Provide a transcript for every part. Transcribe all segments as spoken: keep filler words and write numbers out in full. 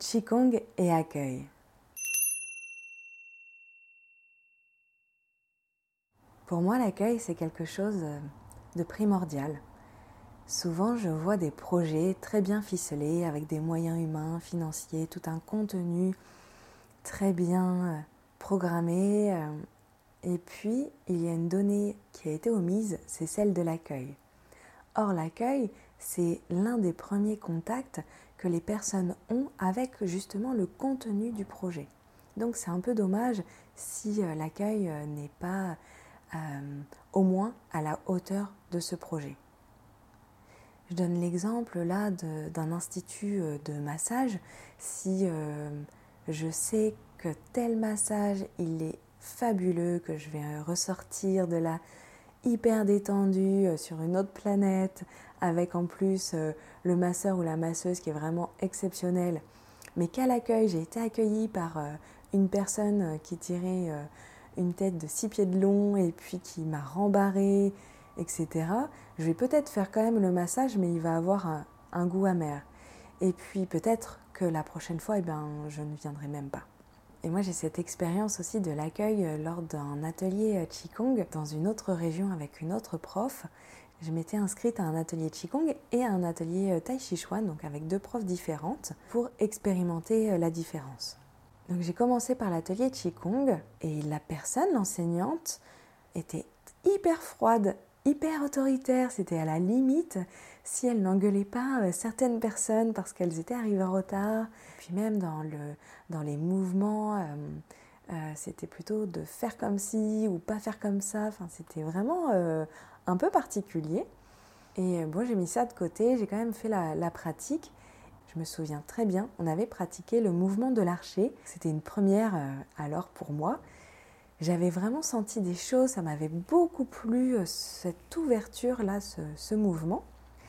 Qigong et accueil. Pour moi, l'accueil, c'est quelque chose de primordial. Souvent, je vois des projets très bien ficelés, avec des moyens humains, financiers, tout un contenu très bien programmé. Et puis, il y a une donnée qui a été omise, c'est celle de l'accueil. Or, l'accueil, c'est l'un des premiers contacts que les personnes ont avec justement le contenu du projet. Donc, c'est un peu dommage si l'accueil n'est pas euh, au moins à la hauteur de ce projet. Je donne l'exemple là de, d'un institut de massage. Si euh, je sais que tel massage, il est fabuleux, que je vais ressortir de là hyper détendue sur une autre planète, avec en plus euh, le masseur ou la masseuse qui est vraiment exceptionnel, mais qu'à l'accueil, j'ai été accueillie par euh, une personne qui tirait euh, une tête de six pieds de long et puis qui m'a rembarré, et cetera. Je vais peut-être faire quand même le massage, mais il va avoir un, un goût amer. Et puis peut-être que la prochaine fois, eh ben, je ne viendrai même pas. Et moi, j'ai cette expérience aussi de l'accueil lors d'un atelier Qigong dans une autre région avec une autre prof. Je m'étais inscrite à un atelier Qigong et à un atelier Tai Chi Chuan, donc avec deux profs différentes, pour expérimenter la différence. Donc j'ai commencé par l'atelier Qigong et la personne, l'enseignante, était hyper froide, hyper autoritaire. C'était à la limite si elle n'engueulait pas certaines personnes parce qu'elles étaient arrivées en retard. Puis même dans, le, dans les mouvements, euh, euh, c'était plutôt de faire comme ci ou pas faire comme ça. Enfin, c'était vraiment euh, un peu particulier. Et bon, j'ai mis ça de côté, j'ai quand même fait la, la pratique. Je me souviens très bien, on avait pratiqué le mouvement de l'archer. C'était une première euh, alors pour moi. J'avais vraiment senti des choses, ça m'avait beaucoup plu, cette ouverture-là, ce, ce mouvement.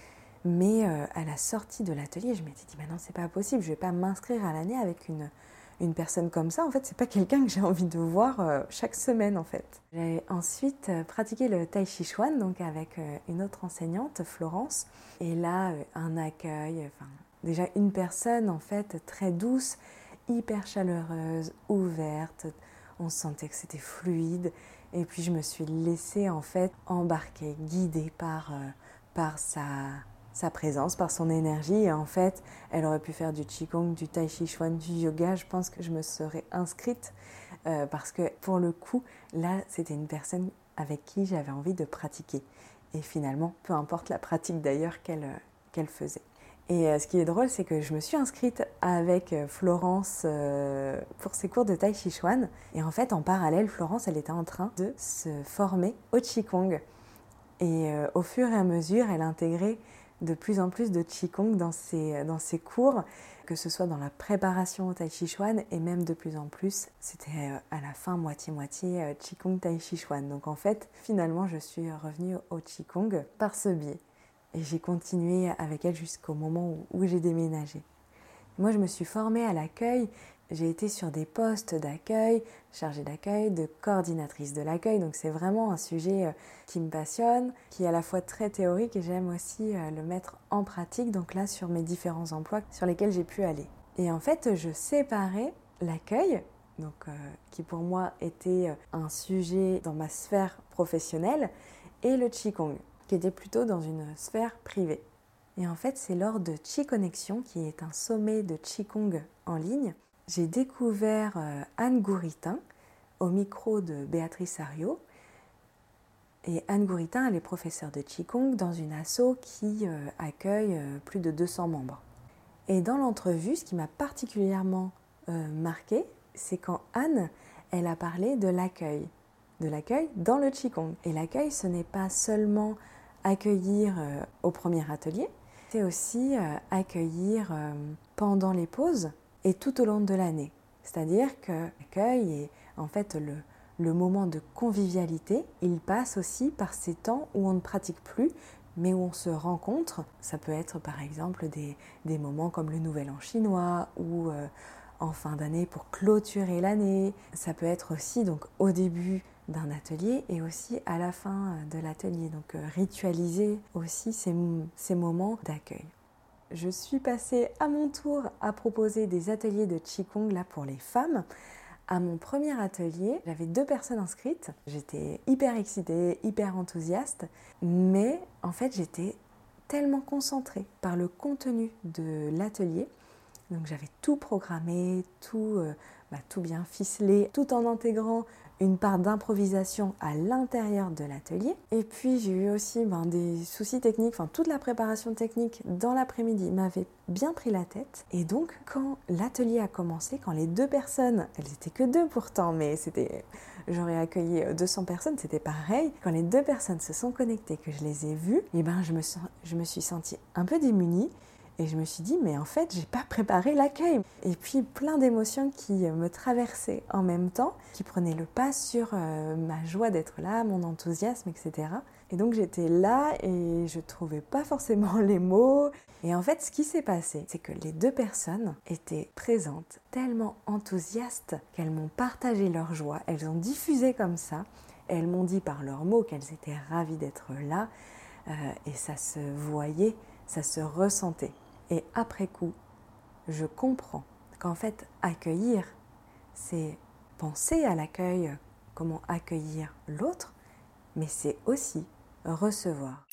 Mais euh, à la sortie de l'atelier, je m'étais dit, bah non, c'est pas possible, je vais pas m'inscrire à l'année avec une, une personne comme ça. En fait, c'est pas quelqu'un que j'ai envie de voir euh, chaque semaine, en fait. J'ai ensuite euh, pratiqué le Tai Chi Chuan, donc avec euh, une autre enseignante, Florence. Et là, euh, un accueil, enfin, déjà une personne, en fait, très douce, hyper chaleureuse, ouverte. On sentait que c'était fluide. Et puis, je me suis laissée, en fait, embarquer, guidée par, euh, par sa... sa présence, par son énergie. Et en fait, elle aurait pu faire du Qigong, du Tai Chi Chuan, du yoga. Je pense que je me serais inscrite euh, parce que pour le coup, là, c'était une personne avec qui j'avais envie de pratiquer. Et finalement, peu importe la pratique d'ailleurs qu'elle, euh, qu'elle faisait. Et euh, ce qui est drôle, c'est que je me suis inscrite avec Florence euh, pour ses cours de Tai Chi Chuan. Et en fait, en parallèle, Florence, elle était en train de se former au Qigong. Et euh, au fur et à mesure, elle intégrait de plus en plus de Qigong dans ses, dans ses cours, que ce soit dans la préparation au Tai Chi Chuan et même de plus en plus, c'était à la fin moitié-moitié Qigong Tai Chi Chuan. Donc en fait, finalement, je suis revenue au Qigong par ce biais. Et j'ai continué avec elle jusqu'au moment où, où j'ai déménagé. Moi, je me suis formée à l'accueil. J'ai été sur des postes d'accueil, chargée d'accueil, de coordinatrice de l'accueil. Donc c'est vraiment un sujet qui me passionne, qui est à la fois très théorique et j'aime aussi le mettre en pratique. Donc là, sur mes différents emplois sur lesquels j'ai pu aller. Et en fait, je séparais l'accueil, donc, euh, qui pour moi était un sujet dans ma sphère professionnelle, et le Qigong, qui était plutôt dans une sphère privée. Et en fait, c'est lors de Qi Connexion, qui est un sommet de Qigong en ligne, j'ai découvert euh, Anne Gouritin au micro de Béatrice Ariot. Et Anne Gouritin, elle est professeure de Qigong dans une asso qui euh, accueille euh, plus de deux cents membres. Et dans l'entrevue, ce qui m'a particulièrement euh, marquée, c'est quand Anne, elle a parlé de l'accueil, de l'accueil dans le Qigong. Et l'accueil, ce n'est pas seulement accueillir euh, au premier atelier, c'est aussi euh, accueillir euh, pendant les pauses et tout au long de l'année. C'est-à-dire que l'accueil est en fait le, le moment de convivialité. Il passe aussi par ces temps où on ne pratique plus, mais où on se rencontre. Ça peut être par exemple des, des moments comme le Nouvel An chinois ou euh, en fin d'année pour clôturer l'année. Ça peut être aussi donc au début d'un atelier et aussi à la fin de l'atelier. Donc euh, ritualiser aussi ces, ces moments d'accueil. je suis passée à mon tour à proposer des ateliers de Qigong là pour les femmes. À mon premier atelier, j'avais deux personnes inscrites. J'étais hyper excitée, hyper enthousiaste, mais en fait j'étais tellement concentrée par le contenu de l'atelier. Donc j'avais tout programmé, tout, euh, bah, tout bien ficelé, tout en intégrant une part d'improvisation à l'intérieur de l'atelier. Et puis j'ai eu aussi ben, des soucis techniques, enfin toute la préparation technique dans l'après-midi m'avait bien pris la tête. Et donc quand l'atelier a commencé, quand les deux personnes, elles étaient que deux pourtant, mais c'était, j'aurais accueilli deux cents personnes, c'était pareil. Quand les deux personnes se sont connectées, que je les ai vues, et ben je me, sens, je me suis sentie un peu démunie. Et je me suis dit, mais en fait, j'ai pas préparé l'accueil. Et puis, plein d'émotions qui me traversaient en même temps, qui prenaient le pas sur euh, ma joie d'être là, mon enthousiasme, et cetera. Et donc, j'étais là et je trouvais pas forcément les mots. Et en fait, ce qui s'est passé, c'est que les deux personnes étaient présentes, tellement enthousiastes qu'elles m'ont partagé leur joie. Elles ont diffusé comme ça. Et elles m'ont dit par leurs mots qu'elles étaient ravies d'être là. Euh, et ça se voyait, ça se ressentait. Et après coup, je comprends qu'en fait, accueillir, c'est penser à l'accueil, comment accueillir l'autre, mais c'est aussi recevoir.